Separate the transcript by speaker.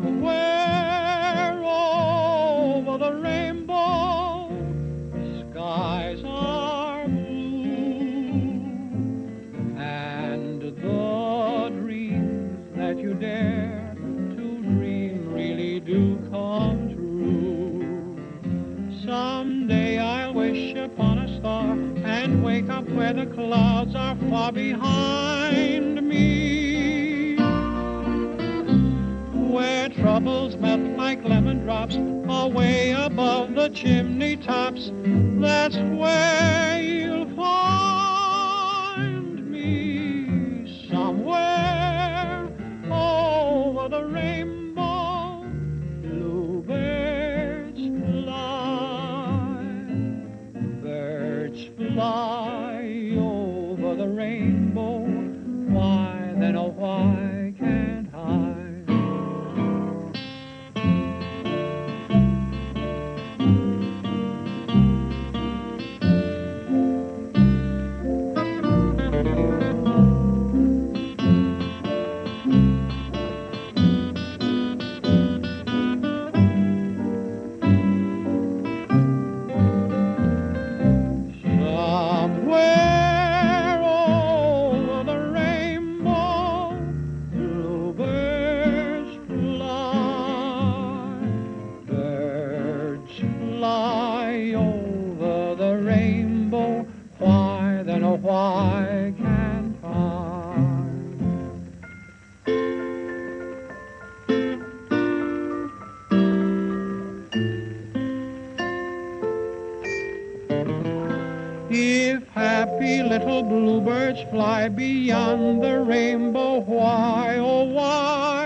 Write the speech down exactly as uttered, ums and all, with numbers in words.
Speaker 1: Somewhere over the rainbow, skies are blue, and the dreams that you dare to dream really do come true. Someday I'll wish upon a star and wake up where the clouds are far behind me, where troubles melt like lemon drops away above the chimney tops. That's where you'll find me, somewhere over the rainbow. Bluebirds fly, birds fly over the rainbow. Why then, oh why can't I? Fly over the rainbow. Why then, oh why can't I? If happy little bluebirds fly beyond the rainbow, why, oh why